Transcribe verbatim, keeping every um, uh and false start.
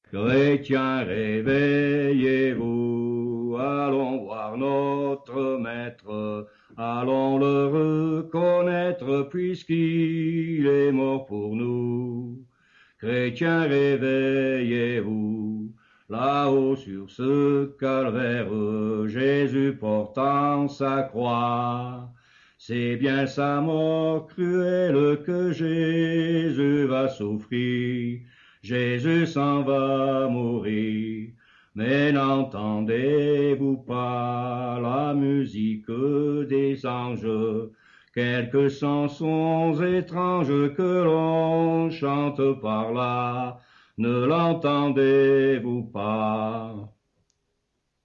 Chrétiens, réveillez-vous, allons voir notre Maître, allons le reconnaître puisqu'il est mort pour nous. Chrétiens, réveillez-vous, là-haut sur ce calvaire, Jésus portant sa croix. C'est bien sa mort cruelle que Jésus va souffrir. Jésus s'en va mourir. Mais n'entendez-vous pas la musique des anges, quelques chansons étranges que l'on chante par là, ne l'entendez-vous pas?